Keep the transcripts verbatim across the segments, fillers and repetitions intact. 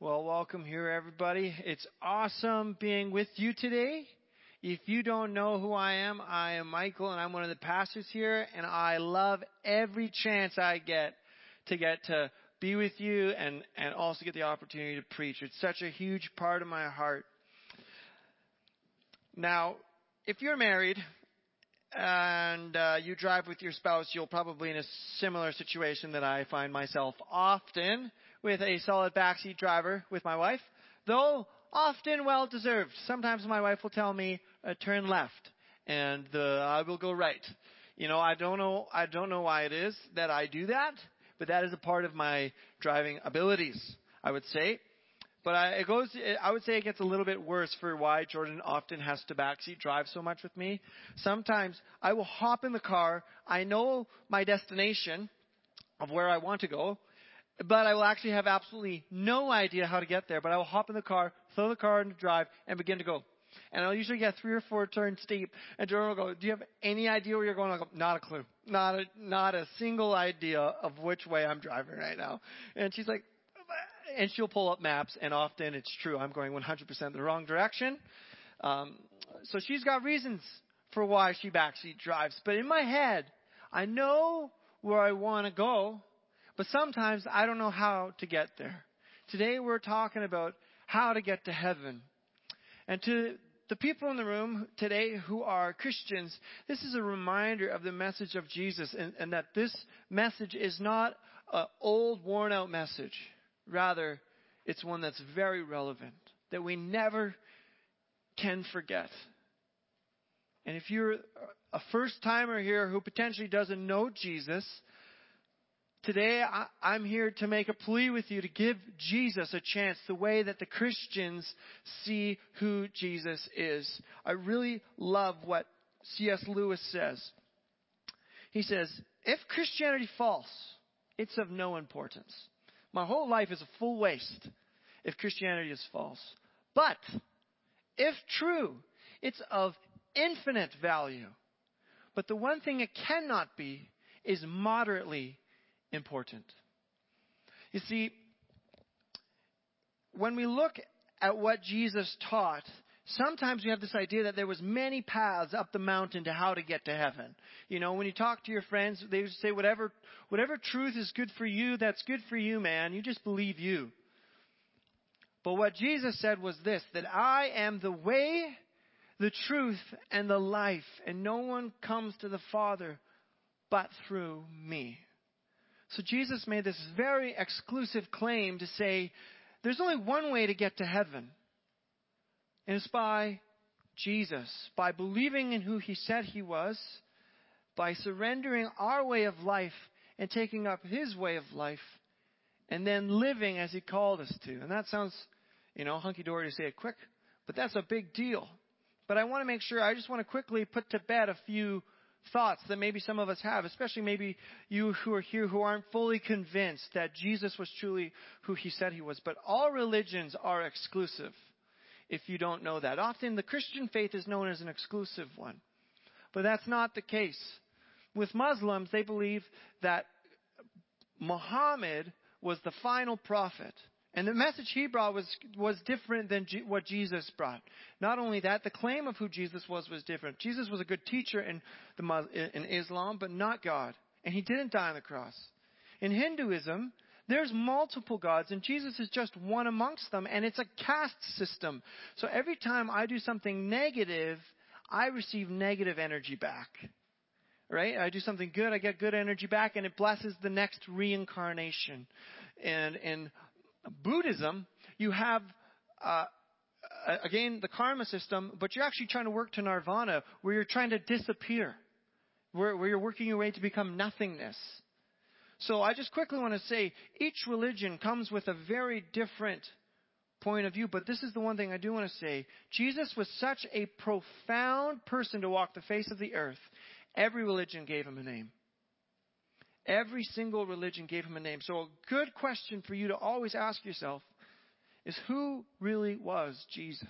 Well, welcome here, everybody. It's awesome being with you today. If you don't know who I am, I am Michael, and I'm one of the pastors here, and I love every chance I get to get to be with you and, and also get the opportunity to preach. It's such a huge part of my heart. Now, if you're married and uh, you drive with your spouse, you'll probably in a similar situation that I find myself often with a solid backseat driver with my wife, though often well-deserved. Sometimes my wife will tell me, uh, turn left, and uh, I will go right. You know, I don't know, I don't know why it is that I do that, but that is a part of my driving abilities, I would say. But I, it goes, I would say it gets a little bit worse for why Jordan often has to backseat drive so much with me. Sometimes I will hop in the car. I know my destination of where I want to go, but I will actually have absolutely no idea how to get there. But I will hop in the car, throw the car into drive, and begin to go. And I'll usually get three or four turns steep. And Jordan will go, do you have any idea where you're going? I'll go, not a clue. Not a, not a single idea of which way I'm driving right now. And she's like, and she'll pull up maps, and often it's true. I'm going one hundred percent the wrong direction. Um, so she's got reasons for why she backseat drives. But in my head, I know where I want to go, but sometimes I don't know how to get there. Today we're talking about how to get to heaven. And to the people in the room today who are Christians, this is a reminder of the message of Jesus, and, and that this message is not an old, worn-out message. Rather, it's one that's very relevant, that we never can forget. And if you're a first-timer here who potentially doesn't know Jesus, today I, I'm here to make a plea with you to give Jesus a chance the way that the Christians see who Jesus is. I really love what C S Lewis says. He says, if Christianity false, it's of no importance. My whole life is a full waste if Christianity is false. But if true, it's of infinite value. But the one thing it cannot be is moderately important. You see, when we look at what Jesus taught, sometimes we have this idea that there was many paths up the mountain to how to get to heaven. You know, when you talk to your friends, they say whatever whatever truth is good for you, that's good for you, man. You just believe you. But what Jesus said was this, that I am the way, the truth, and the life, and no one comes to the Father but through me. So Jesus made this very exclusive claim to say, there's only one way to get to heaven. And it's by Jesus, by believing in who He said He was, by surrendering our way of life and taking up His way of life, and then living as He called us to. And that sounds, you know, hunky-dory to say it quick, but that's a big deal. But I want to make sure, I just want to quickly put to bed a few thoughts that maybe some of us have, especially maybe you who are here who aren't fully convinced that Jesus was truly who He said He was. But all religions are exclusive, if you don't know that. Often the Christian faith is known as an exclusive one. But that's not the case. With Muslims, they believe that Muhammad was the final prophet. And the message he brought was, was different than G- what Jesus brought. Not only that, the claim of who Jesus was was different. Jesus was a good teacher in, the, in Islam, but not God. And He didn't die on the cross. In Hinduism, there's multiple gods, and Jesus is just one amongst them, and it's a caste system. So every time I do something negative, I receive negative energy back. Right? I do something good, I get good energy back, and it blesses the next reincarnation. And in Buddhism, you have, uh, again, the karma system, but you're actually trying to work to nirvana, where you're trying to disappear, where, where you're working your way to become nothingness. So I just quickly want to say, each religion comes with a very different point of view, but this is the one thing I do want to say. Jesus was such a profound person to walk the face of the earth. Every religion gave Him a name. Every single religion gave Him a name. So a good question for you to always ask yourself is, who really was Jesus?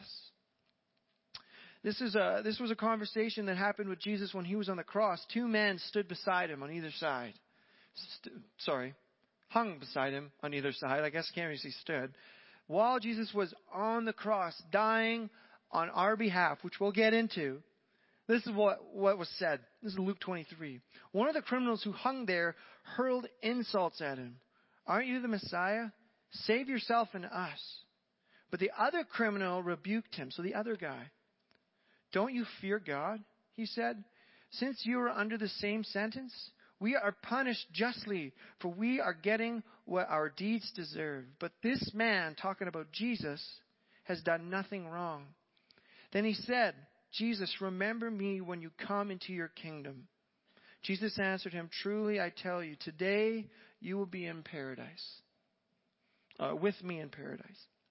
This is a, this was a conversation that happened with Jesus when He was on the cross. Two men stood beside Him on either side. St- sorry, hung beside Him on either side. I guess I can't really see stood. while Jesus was on the cross, dying on our behalf, which we'll get into, this is what, what was said. This is Luke twenty-three. One of the criminals who hung there hurled insults at him. Aren't you the Messiah? Save yourself and us. But the other criminal rebuked him. So the other guy. Don't you fear God? He said. Since you are under the same sentence, we are punished justly, for we are getting what our deeds deserve. But this man, talking about Jesus, has done nothing wrong. Then he said, Jesus, remember me when you come into your kingdom. Jesus answered him, truly I tell you, today you will be in paradise. Uh, with me in paradise.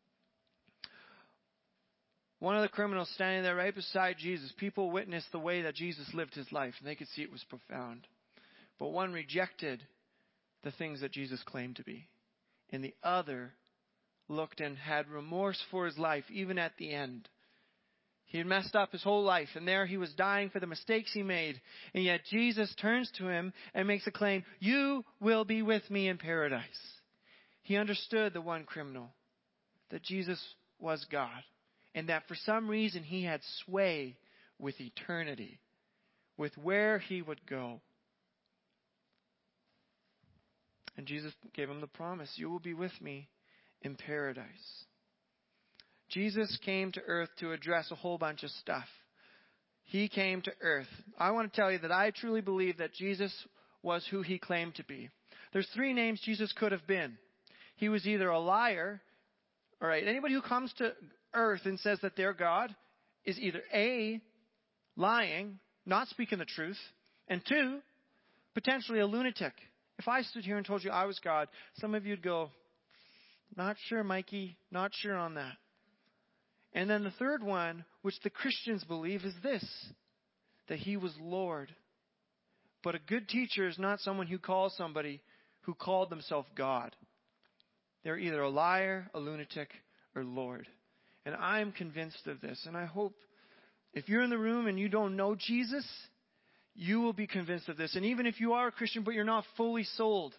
One of the criminals standing there right beside Jesus, people witnessed the way that Jesus lived his life, and they could see it was profound. But one rejected the things that Jesus claimed to be. And the other looked and had remorse for his life, even at the end. He had messed up his whole life, and there he was dying for the mistakes he made. And yet Jesus turns to him and makes a claim, you will be with me in paradise. He understood, the one criminal, that Jesus was God, and that for some reason he had sway with eternity, with where he would go. And Jesus gave him the promise, you will be with me in paradise. Jesus came to earth to address a whole bunch of stuff. He came to earth. I want to tell you that I truly believe that Jesus was who he claimed to be. There's three names Jesus could have been. He was either a liar, all right, anybody who comes to earth and says that they're God is either A, lying, not speaking the truth, and two, potentially a lunatic. If I stood here and told you I was God, some of you'd go, not sure, Mikey, not sure on that. And then the third one, which the Christians believe, is this, that he was Lord. But a good teacher is not someone who calls somebody who called themselves God. They're either a liar, a lunatic, or Lord. And I'm convinced of this. And I hope if you're in the room and you don't know Jesus, you will be convinced of this. And even if you are a Christian but you're not fully sold,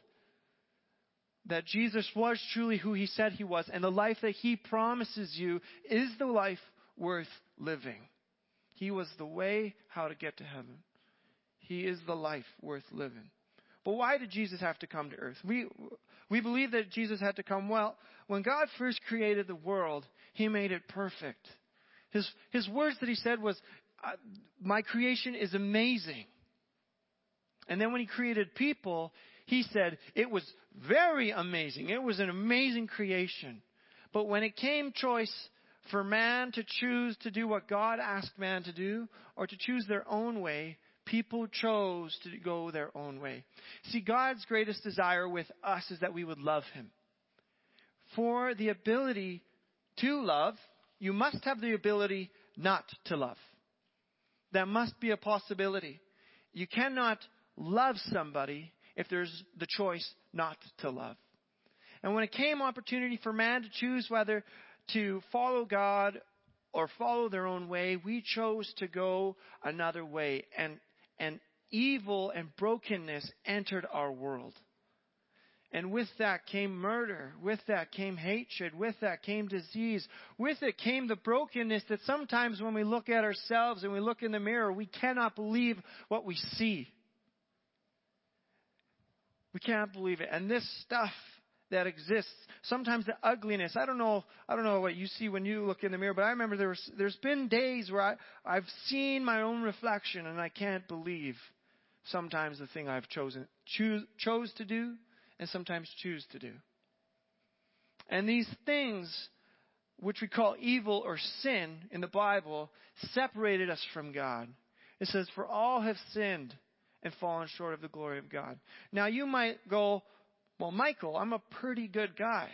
that Jesus was truly who he said he was, and the life that he promises you is the life worth living. He was the way how to get to heaven. He is the life worth living. But why did Jesus have to come to earth? We we believe that Jesus had to come. Well, when God first created the world, he made it perfect. His his words that he said was, my creation is amazing. And then when he created people, he said it was very amazing. It was an amazing creation. But when it came choice for man to choose to do what God asked man to do, or to choose their own way, people chose to go their own way. See, God's greatest desire with us is that we would love him. For the ability to love, you must have the ability not to love. That must be a possibility. You cannot love somebody if there's the choice not to love. And when it came opportunity for man to choose whether to follow God or follow their own way, we chose to go another way. And, and evil and brokenness entered our world. And with that came murder. With that came hatred. With that came disease. With it came the brokenness that sometimes when we look at ourselves and we look in the mirror, we cannot believe what we see. We can't believe it. And this stuff that exists, sometimes the ugliness, I don't know, I don't know what you see when you look in the mirror, but I remember there was, there's been days where I, I've seen my own reflection and I can't believe sometimes the thing I've chosen, choose, chose to do and sometimes choose to do. And these things, which we call evil or sin in the Bible, separated us from God. It says, for all have sinned and fallen short of the glory of God. Now you might go, well, Michael, I'm a pretty good guy.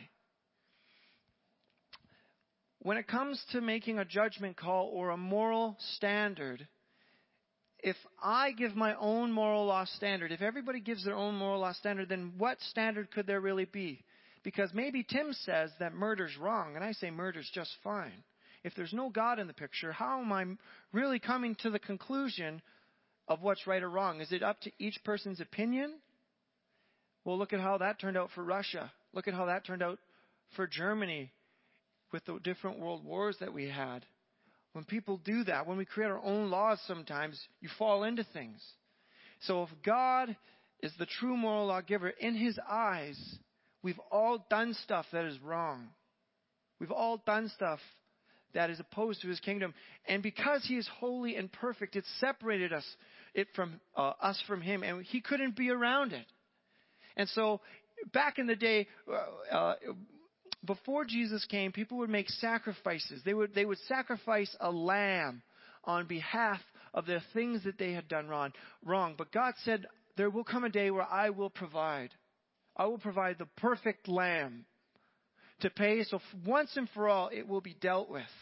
When it comes to making a judgment call or a moral standard, if I give my own moral law standard, if everybody gives their own moral law standard, then what standard could there really be? Because maybe Tim says that murder's wrong, and I say murder's just fine. If there's no God in the picture, how am I really coming to the conclusion of what's right or wrong? Is it up to each person's opinion? Well, look at how that turned out for Russia. Look at how that turned out for Germany with the different world wars that we had. When people do that, when we create our own laws sometimes, you fall into things. So if God is the true moral lawgiver, in his eyes, we've all done stuff that is wrong. We've all done stuff that is opposed to his kingdom. And because he is holy and perfect, it separated us it from uh, us from him, and he couldn't be around it. And so back in the day, uh, uh, before Jesus came, people would make sacrifices. They would they would sacrifice a lamb on behalf of the things that they had done wrong. Wrong. But God said, there will come a day where I will provide. I will provide the perfect lamb to pay. So once and for all, it will be dealt with.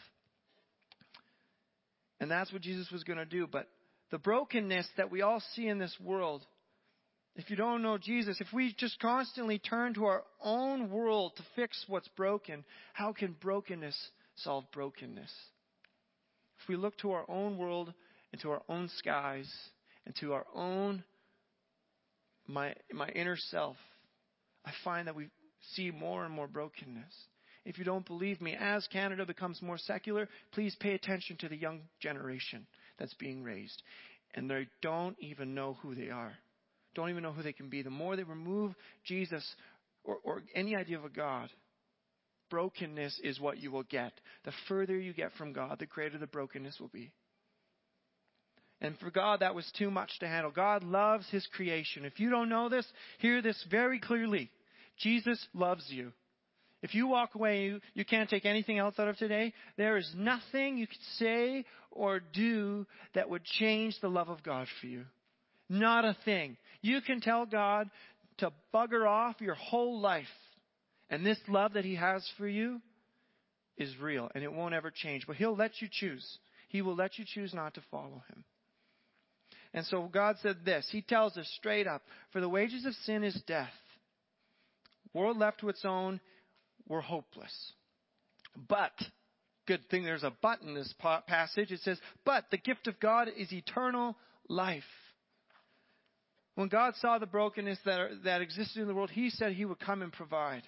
And that's what Jesus was going to do. But the brokenness that we all see in this world, if you don't know Jesus, if we just constantly turn to our own world to fix what's broken, how can brokenness solve brokenness? If we look to our own world and to our own skies and to our own, my, my inner self, I find that we see more and more brokenness. If you don't believe me, as Canada becomes more secular, please pay attention to the young generation that's being raised. And they don't even know who they are. Don't even know who they can be. The more they remove Jesus or, or any idea of a God, brokenness is what you will get. The further you get from God, the greater the brokenness will be. And for God, that was too much to handle. God loves his creation. If you don't know this, hear this very clearly. Jesus loves you. If you walk away, you, you can't take anything else out of today. There is nothing you could say or do that would change the love of God for you. Not a thing. You can tell God to bugger off your whole life. And this love that he has for you is real. And it won't ever change. But he'll let you choose. He will let you choose not to follow him. And so God said this. He tells us straight up, for the wages of sin is death. World left to its own, we're hopeless. But, good thing there's a but in this passage. It says, but the gift of God is eternal life. When God saw the brokenness that, are, that existed in the world, he said he would come and provide.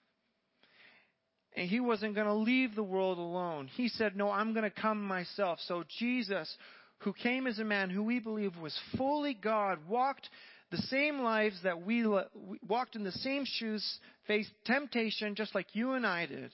And he wasn't going to leave the world alone. He said, no, I'm going to come myself. So Jesus, who came as a man, who we believe was fully God, walked the same lives that we, we walked in the same shoes, faced temptation just like you and I did,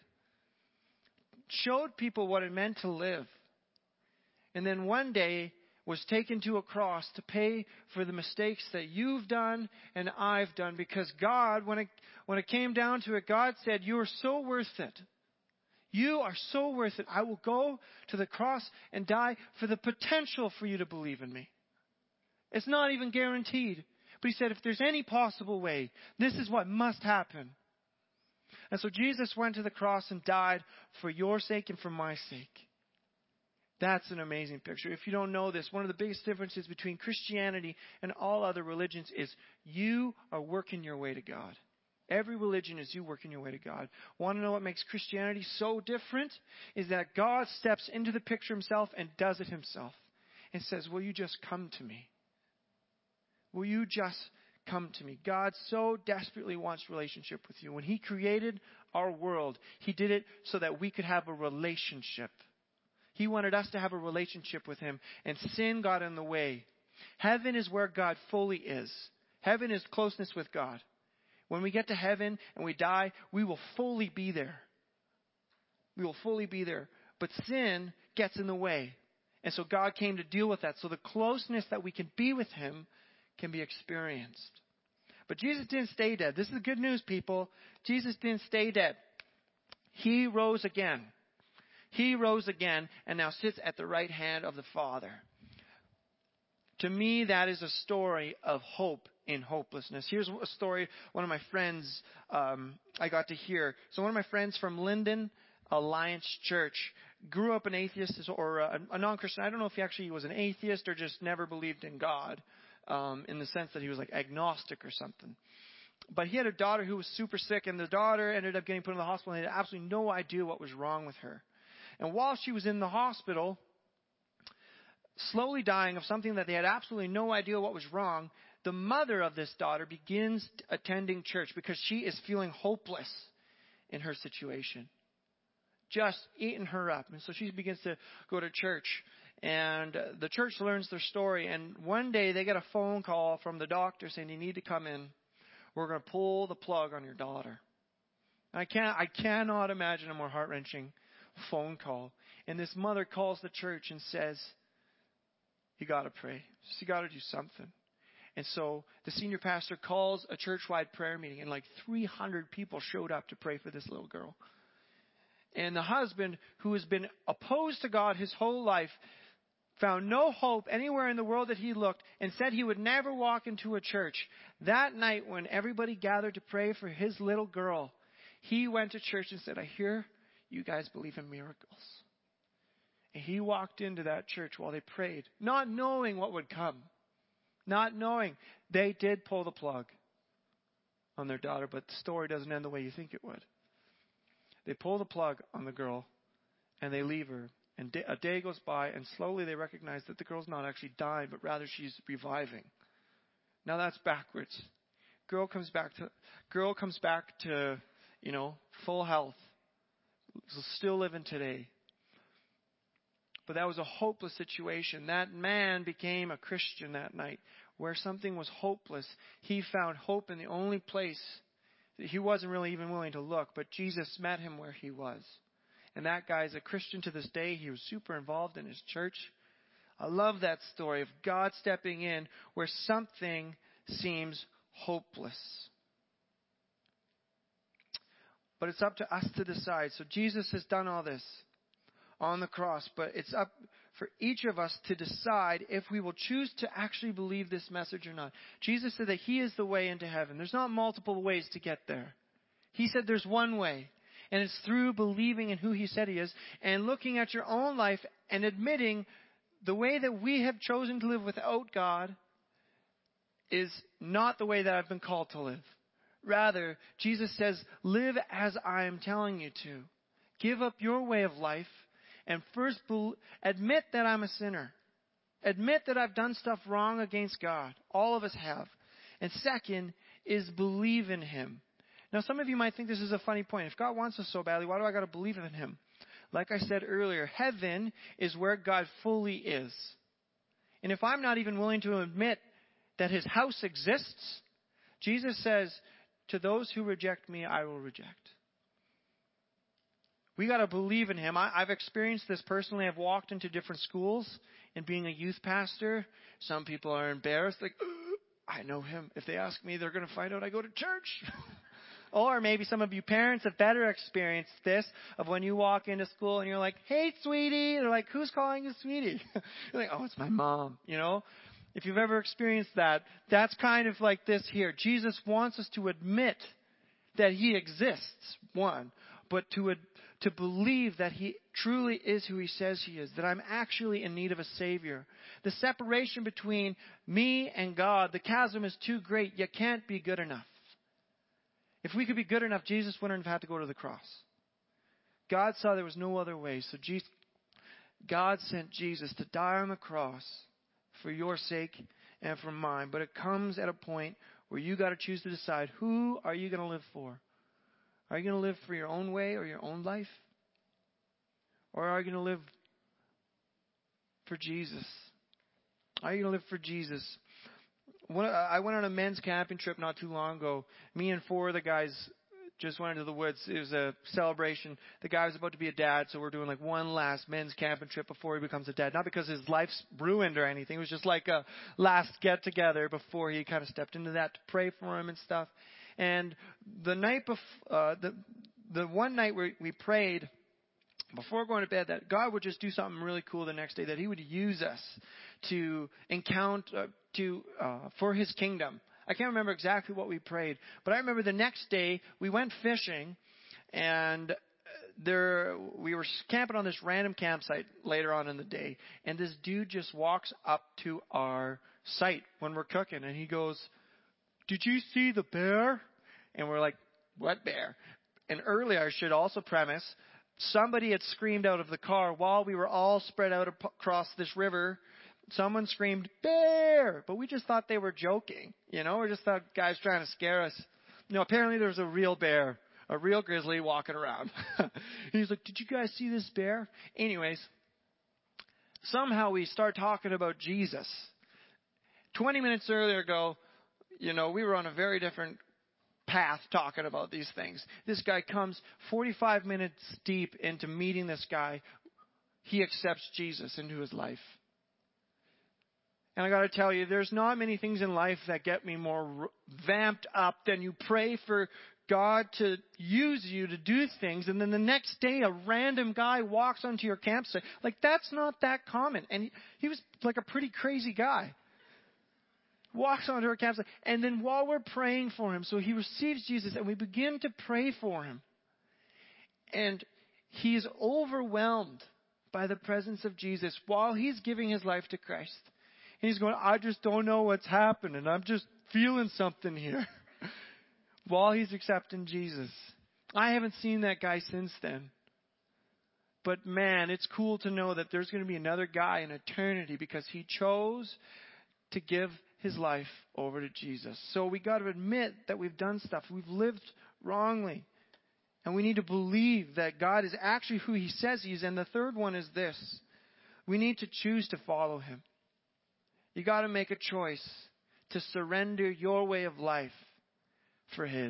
showed people what it meant to live. And then one day was taken to a cross to pay for the mistakes that you've done and I've done. Because God, when it, when it came down to it, God said, you are so worth it. You are so worth it. I will go to the cross and die for the potential for you to believe in me. It's not even guaranteed. But he said, if there's any possible way, this is what must happen. And so Jesus went to the cross and died for your sake and for my sake. That's an amazing picture. If you don't know this, one of the biggest differences between Christianity and all other religions is you are working your way to God. Every religion is you working your way to God. Want to know what makes Christianity so different? Is that God steps into the picture himself and does it himself. And says, will you just come to me? Will you just come to me? God so desperately wants relationship with you. When he created our world, he did it so that we could have a relationship. He wanted us to have a relationship with him, and sin got in the way. Heaven is where God fully is. Heaven is closeness with God. When we get to heaven and we die, we will fully be there. We will fully be there. But sin gets in the way. And so God came to deal with that. So the closeness that we can be with him can be experienced. But Jesus didn't stay dead. This is good news, people. Jesus didn't stay dead. He rose again. He rose again and now sits at the right hand of the Father. To me, that is a story of hope in hopelessness. Here's a story one of my friends um, I got to hear. So one of my friends from Linden Alliance Church grew up an atheist or a, a non-Christian. I don't know if he actually was an atheist or just never believed in God, um, in the sense that he was like agnostic or something. But he had a daughter who was super sick, and the daughter ended up getting put in the hospital, and they had absolutely no idea what was wrong with her. And while she was in the hospital, slowly dying of something that they had absolutely no idea what was wrong, the mother of this daughter begins attending church because she is feeling hopeless in her situation. just eating her up. And so she begins to go to church. And the church learns their story. And one day they get a phone call from the doctor saying, you need to come in. We're going to pull the plug on your daughter. I can't, I cannot imagine a more heart-wrenching phone call. And this mother calls the church and says, you got to pray. You got to do something. And so the senior pastor calls a church-wide prayer meeting, and like three hundred people showed up to pray for this little girl. And the husband, who has been opposed to God his whole life, found no hope anywhere in the world that he looked, and said he would never walk into a church. That night, when everybody gathered to pray for his little girl, he went to church and said, I hear you guys believe in miracles. And he walked into that church while they prayed, not knowing what would come. Not knowing. They did pull the plug on their daughter, but the story doesn't end the way you think it would. They pull the plug on the girl, and they leave her. And a day goes by, and slowly they recognize that the girl's not actually dying, but rather she's reviving. Now that's backwards. Girl comes back to, girl comes back to, you know, full health. Still living today. But that was a hopeless situation. That man became a Christian that night. Where something was hopeless, he found hope in the only place that he wasn't really even willing to look. But Jesus met him where he was. And that guy is a Christian to this day. He was super involved in his church. I love that story of God stepping in where something seems hopeless. But it's up to us to decide. So Jesus has done all this on the cross, but it's up for each of us to decide if we will choose to actually believe this message or not. Jesus said that He is the way into heaven. There's not multiple ways to get there. He said there's one way, and it's through believing in who He said He is and looking at your own life and admitting the way that we have chosen to live without God is not the way that I've been called to live. Rather, Jesus says, live as I am telling you to. Give up your way of life and first be- admit that I'm a sinner. Admit that I've done stuff wrong against God. All of us have. And second is believe in Him. Now, some of you might think this is a funny point. If God wants us so badly, why do I got to believe in Him? Like I said earlier, heaven is where God fully is. And if I'm not even willing to admit that His house exists, Jesus says, to those who reject me, I will reject. We got to believe in Him. I, I've experienced this personally. I've walked into different schools and being a youth pastor. Some people are embarrassed. Like, I know Him. If they ask me, they're going to find out I go to church. Or maybe some of you parents have better experienced this of when you walk into school and you're like, hey, sweetie. They're like, who's calling you sweetie? You're like, oh, it's my mom, you know. If you've ever experienced that, that's kind of like this here. Jesus wants us to admit that He exists, one, but to to believe that He truly is who He says He is, that I'm actually in need of a Savior. The separation between me and God, the chasm is too great. You can't be good enough. If we could be good enough, Jesus wouldn't have had to go to the cross. God saw there was no other way, so Jesus, God sent Jesus to die on the cross for your sake and for mine. But it comes at a point where you got to choose to decide, who are you going to live for? Are you going to live for your own way or your own life? Or are you going to live for Jesus? Are you going to live for Jesus? When I went on a men's camping trip not too long ago. Me and four of the guys just went into the woods. It was a celebration. The guy was about to be a dad, so we're doing like one last men's camping trip before he becomes a dad. Not because his life's ruined or anything. It was just like a last get-together before he kind of stepped into that to pray for him and stuff. And the night before, uh, the the one night we we prayed before going to bed that God would just do something really cool the next day, that He would use us to encounter, uh, to uh, for His kingdom. I can't remember exactly what we prayed, but I remember the next day we went fishing, and there we were camping on this random campsite later on in the day, and this dude just walks up to our site when we're cooking, and he goes, "Did you see the bear?" And we're like, "What bear?" And earlier, I should also premise, somebody had screamed out of the car while we were all spread out across this river. Someone screamed, "Bear!" But we just thought they were joking. You know, we just thought guys trying to scare us. No, apparently there was a real bear A real grizzly walking around. He's like, did you guys see this bear? Anyways, somehow we start talking about Jesus. twenty minutes earlier ago, you know, we were on a very different path talking about these things. This guy comes forty-five minutes deep into meeting this guy. He accepts Jesus into his life. And I got to tell you, there's not many things in life that get me more vamped up than you pray for God to use you to do things, and then the next day a random guy walks onto your campsite. Like, that's not that common. And he, he was like a pretty crazy guy. Walks onto our campsite. And then while we're praying for him, so he receives Jesus, and we begin to pray for him. And he is overwhelmed by the presence of Jesus while he's giving his life to Christ. And he's going, I just don't know what's happening. I'm just feeling something here. While he's accepting Jesus. I haven't seen that guy since then. But man, it's cool to know that there's going to be another guy in eternity because he chose to give his life over to Jesus. So we got to admit that we've done stuff. We've lived wrongly. And we need to believe that God is actually who he says he is. And the third one is this. We need to choose to follow him. You got to make a choice to surrender your way of life for his.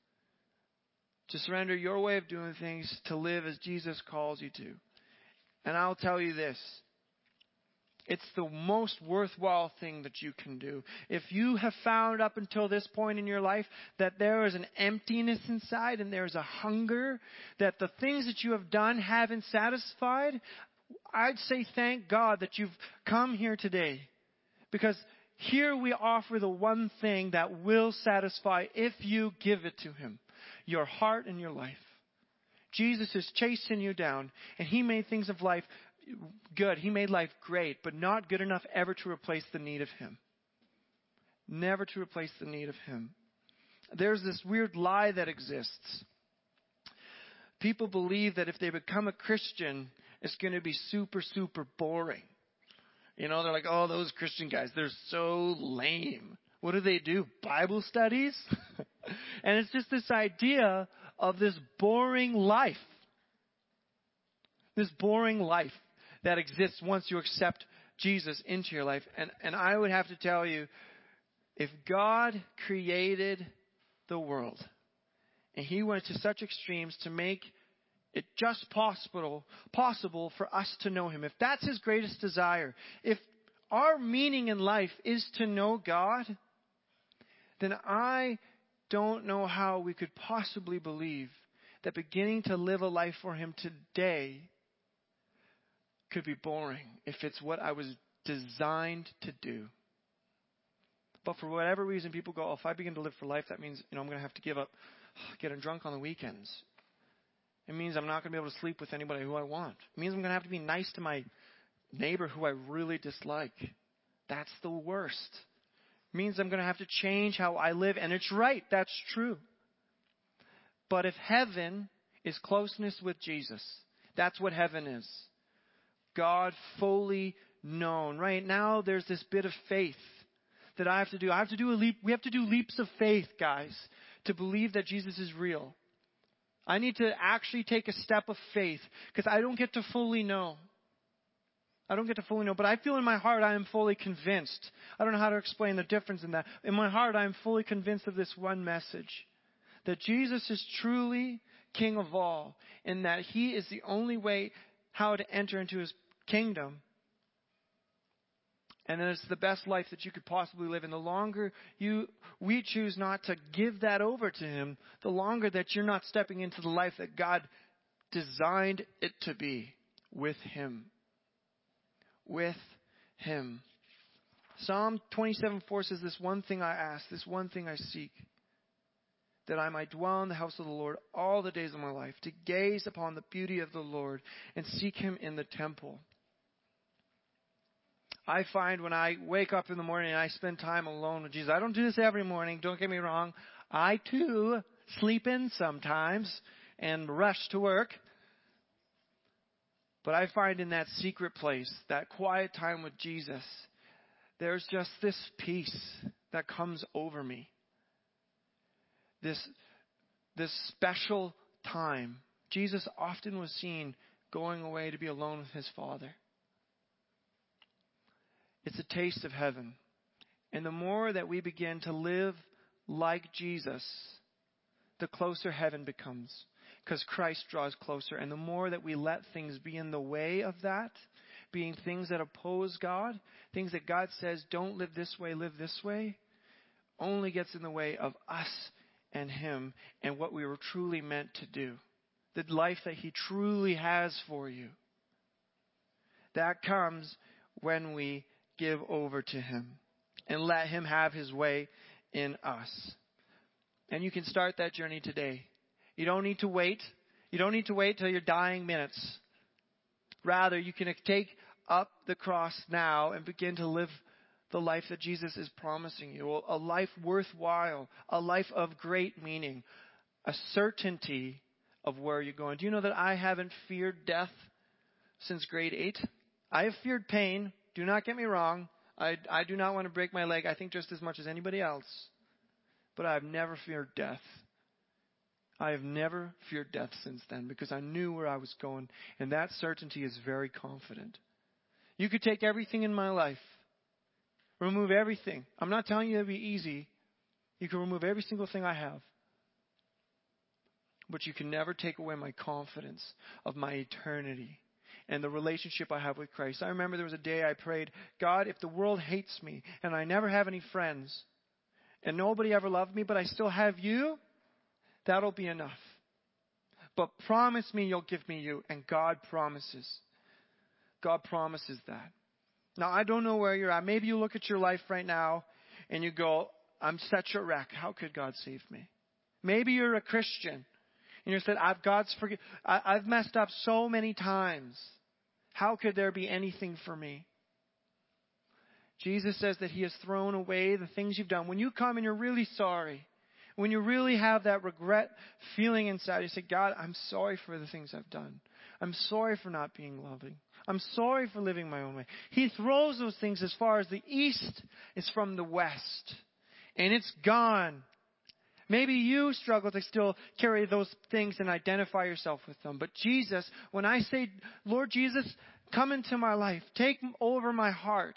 To surrender your way of doing things to live as Jesus calls you to. And I'll tell you this. It's the most worthwhile thing that you can do. If you have found up until this point in your life that there is an emptiness inside and there's a hunger, that the things that you have done haven't satisfied, I'd say thank God that you've come here today. Because here we offer the one thing that will satisfy if you give it to him. Your heart and your life. Jesus is chasing you down, and he made things of life good. He made life great, but not good enough ever to replace the need of him. Never to replace the need of him. There's this weird lie that exists. People believe that if they become a Christian, it's going to be super, super boring. You know, they're like, oh, those Christian guys, they're so lame. What do they do? Bible studies? And it's just this idea of this boring life. This boring life that exists once you accept Jesus into your life. And, and I would have to tell you, if God created the world and he went to such extremes to make it just possible, possible for us to know him, if that's his greatest desire, if our meaning in life is to know God, then I don't know how we could possibly believe that beginning to live a life for him today could be boring if it's what I was designed to do. But for whatever reason, people go, oh, if I begin to live for life, that means, you know, I'm going to have to give up getting drunk on the weekends. It means I'm not going to be able to sleep with anybody who I want. It means I'm going to have to be nice to my neighbor who I really dislike. That's the worst. It means I'm going to have to change how I live. And it's right. That's true. But if heaven is closeness with Jesus, that's what heaven is. God fully known. Right now, there's this bit of faith that I have to do. I have to do a leap. We have to do leaps of faith, guys, to believe that Jesus is real. I need to actually take a step of faith because I don't get to fully know. I don't get to fully know, but I feel in my heart I am fully convinced. I don't know how to explain the difference in that. In my heart, I am fully convinced of this one message. That Jesus is truly King of all, and that he is the only way how to enter into his kingdom. And then it's the best life that you could possibly live. And the longer you we choose not to give that over to him, the longer that you're not stepping into the life that God designed it to be with him. With him. Psalm twenty-seven four says, this one thing I ask, this one thing I seek, that I might dwell in the house of the Lord all the days of my life, to gaze upon the beauty of the Lord and seek him in the temple. I find when I wake up in the morning and I spend time alone with Jesus, I don't do this every morning, don't get me wrong. I too sleep in sometimes and rush to work. But I find in that secret place, that quiet time with Jesus, there's just this peace that comes over me. This this special time, Jesus often was seen going away to be alone with his Father. It's a taste of heaven. And the more that we begin to live like Jesus, the closer heaven becomes. Because Christ draws closer. And the more that we let things be in the way of that, being things that oppose God, things that God says, don't live this way, live this way, only gets in the way of us and him and what we were truly meant to do. The life that he truly has for you. That comes when we give over to him and let him have his way in us. And you can start that journey today. You don't need to wait. You don't need to wait till your dying minutes. Rather, you can take up the cross now and begin to live the life that Jesus is promising you. A life worthwhile. A life of great meaning. A certainty of where you're going. Do you know that I haven't feared death since grade eight? I have feared pain. Do not get me wrong. I, I do not want to break my leg, I think, just as much as anybody else. But I have never feared death. I have never feared death since then because I knew where I was going. And that certainty is very confident. You could take everything in my life. Remove everything. I'm not telling you it'll be easy. You can remove every single thing I have. But you can never take away my confidence of my eternity and the relationship I have with Christ. I remember there was a day I prayed, God, if the world hates me and I never have any friends and nobody ever loved me, but I still have you, that'll be enough. But promise me you'll give me you. And God promises. God promises that. Now, I don't know where you're at. Maybe you look at your life right now and you go, I'm such a wreck. How could God save me? Maybe you're a Christian. And you said, I've God's forgive. I've messed up so many times. How could there be anything for me? Jesus says that he has thrown away the things you've done. When you come and you're really sorry, when you really have that regret feeling inside, you say, God, I'm sorry for the things I've done. I'm sorry for not being loving. I'm sorry for living my own way. He throws those things as far as the east is from the west. And it's gone. Maybe you struggle to still carry those things and identify yourself with them. But Jesus, when I say, Lord Jesus, come into my life. Take over my heart.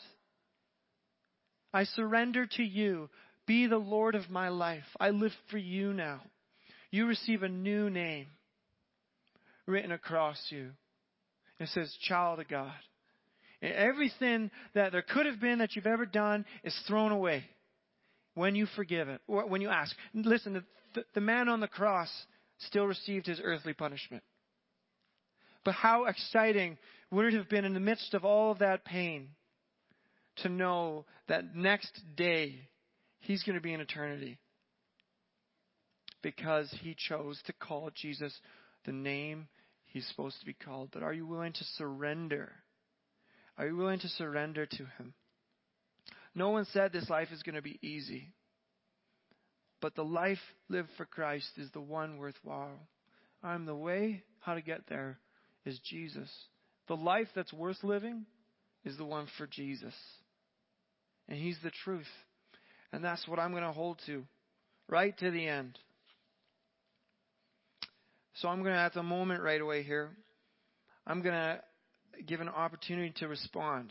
I surrender to you. Be the Lord of my life. I live for you now. You receive a new name written across you. It says, child of God. And everything that there could have been that you've ever done is thrown away. When you forgive it, or when you ask. Listen, the, the man on the cross still received his earthly punishment. But how exciting would it have been in the midst of all of that pain to know that next day he's going to be in eternity. Because he chose to call Jesus the name he's supposed to be called. But are you willing to surrender? Are you willing to surrender to him? No one said this life is going to be easy. But the life lived for Christ is the one worthwhile. I'm the way. How to get there is Jesus. The life that's worth living is the one for Jesus. And he's the truth. And that's what I'm going to hold to right to the end. So I'm going to, at the moment right away here, I'm going to give an opportunity to respond.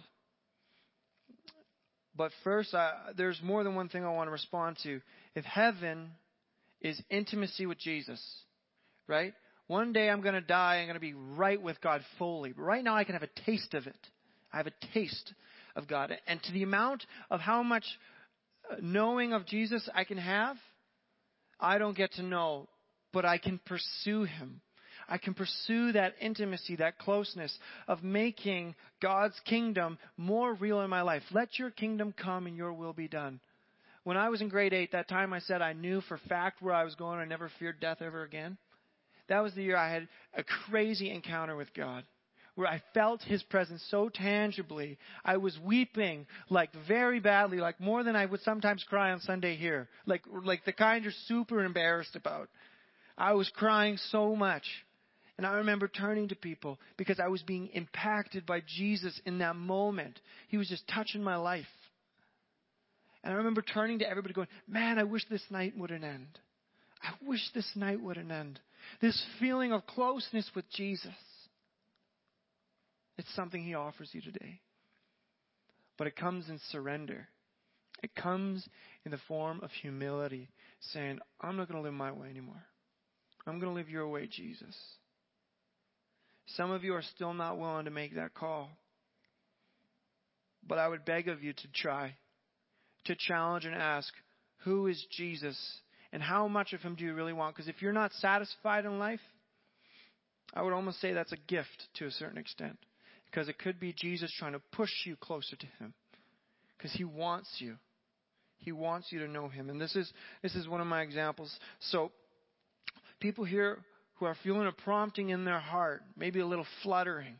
But first, I, there's more than one thing I want to respond to. If heaven is intimacy with Jesus, right? One day I'm going to die. I'm going to be right with God fully. But right now I can have a taste of it. I have a taste of God. And to the amount of how much knowing of Jesus I can have, I don't get to know. But I can pursue him. I can pursue that intimacy, that closeness of making God's kingdom more real in my life. Let your kingdom come and your will be done. When I was in grade eight, that time I said I knew for fact where I was going. I never feared death ever again. That was the year I had a crazy encounter with God, where I felt his presence so tangibly. I was weeping like very badly, like more than I would sometimes cry on Sunday here, like like the kind you're super embarrassed about. I was crying so much. And I remember turning to people because I was being impacted by Jesus in that moment. He was just touching my life. And I remember turning to everybody going, man, I wish this night wouldn't end. I wish this night wouldn't end. This feeling of closeness with Jesus. It's something He offers you today. But it comes in surrender. It comes in the form of humility, saying, I'm not going to live my way anymore. I'm going to live your way, Jesus. Some of you are still not willing to make that call. But I would beg of you to try, to challenge and ask, who is Jesus? And how much of Him do you really want? Because if you're not satisfied in life, I would almost say that's a gift to a certain extent. Because it could be Jesus trying to push you closer to Him. Because He wants you. He wants you to know Him. And this is this is one of my examples. So, people here who are feeling a prompting in their heart, maybe a little fluttering,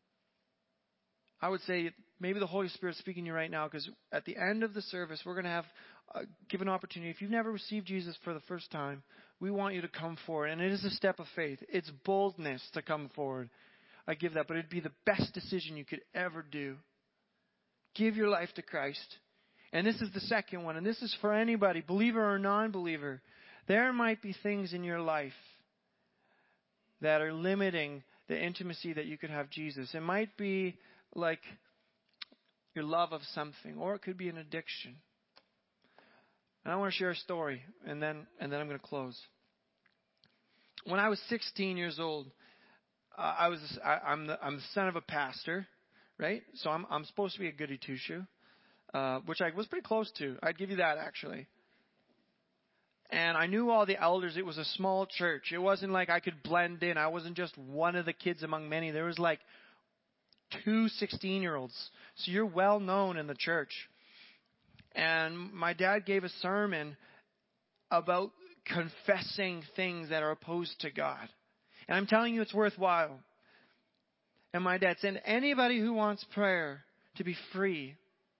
I would say maybe the Holy Spirit's speaking to you right now, because at the end of the service, we're going to have uh, give an opportunity. If you've never received Jesus for the first time, we want you to come forward. And it is a step of faith. It's boldness to come forward. I give that, but it'd be the best decision you could ever do. Give your life to Christ. And this is the second one, and this is for anybody, believer or non-believer. There might be things in your life that are limiting the intimacy that you could have Jesus. It might be like your love of something, or it could be an addiction. And I want to share a story, and then and then I'm going to close. When I was sixteen years old, uh, I was I, I'm the I'm the son of a pastor, right? So I'm I'm supposed to be a goody two shoe, uh, which I was pretty close to. I'd give you that actually. And I knew all the elders. It was a small church. It wasn't like I could blend in. I wasn't just one of the kids among many. There was like two sixteen-year-olds. So you're well known in the church. And my dad gave a sermon about confessing things that are opposed to God. And I'm telling you, it's worthwhile. And my dad said, anybody who wants prayer to be free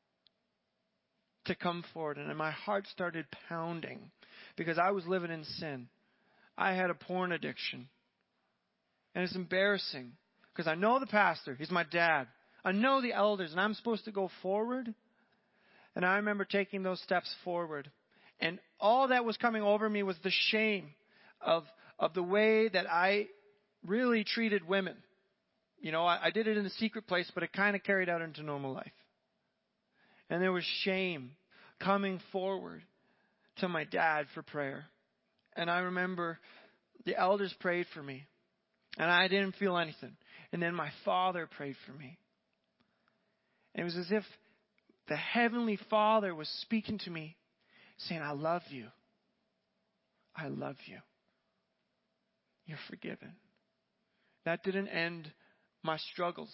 to come forward. And my heart started pounding because I was living in sin. I had a porn addiction. And it's embarrassing because I know the pastor. He's my dad. I know the elders, and I'm supposed to go forward. And I remember taking those steps forward. And all that was coming over me was the shame of, of the way that I really treated women. You know, I, I did it in a secret place, but it kind of carried out into normal life. And there was shame coming forward to my dad for prayer. And I remember the elders prayed for me. And I didn't feel anything. And then my father prayed for me. And it was as if the Heavenly Father was speaking to me, saying, I love you. I love you. You're forgiven. That didn't end my struggles.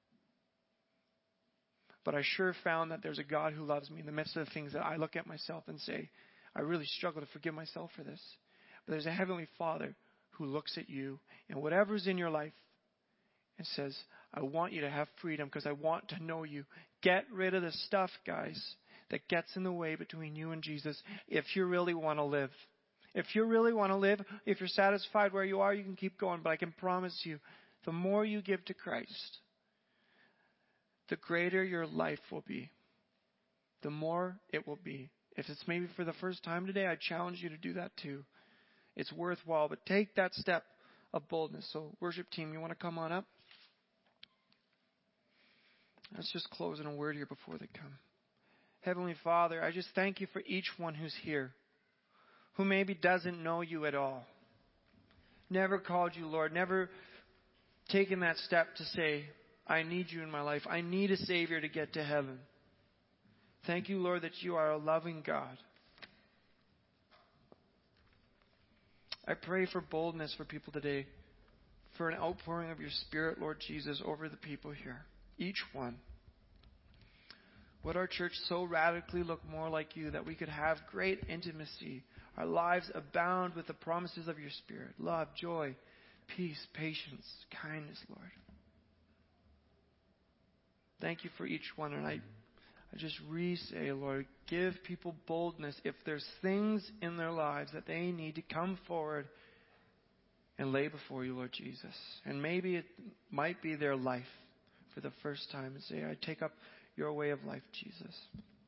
But I sure found that there's a God who loves me in the midst of the things that I look at myself and say, I really struggle to forgive myself for this. But there's a Heavenly Father who looks at you and whatever's in your life and says, I want you to have freedom because I want to know you. Get rid of the stuff, guys, that gets in the way between you and Jesus if you really want to live. If you really want to live, if you're satisfied where you are, you can keep going. But I can promise you, the more you give to Christ, the greater your life will be. The more it will be. If it's maybe for the first time today, I challenge you to do that too. It's worthwhile, but take that step of boldness. So worship team, you want to come on up? Let's just close in a word here before they come. Heavenly Father, I just thank you for each one who's here, who maybe doesn't know you at all. Never called you, Lord. Never taken that step to say, I need you in my life. I need a Savior to get to heaven. Thank you, Lord, that you are a loving God. I pray for boldness for people today, for an outpouring of your Spirit, Lord Jesus, over the people here. Each one. Would our church so radically look more like you that we could have great intimacy, our lives abound with the promises of your Spirit, love, joy, peace, patience, kindness, Lord. Thank you for each one. And I, I just re-say, Lord, give people boldness if there's things in their lives that they need to come forward and lay before you, Lord Jesus. And maybe it might be their life for the first time and say, I take up your way of life, Jesus.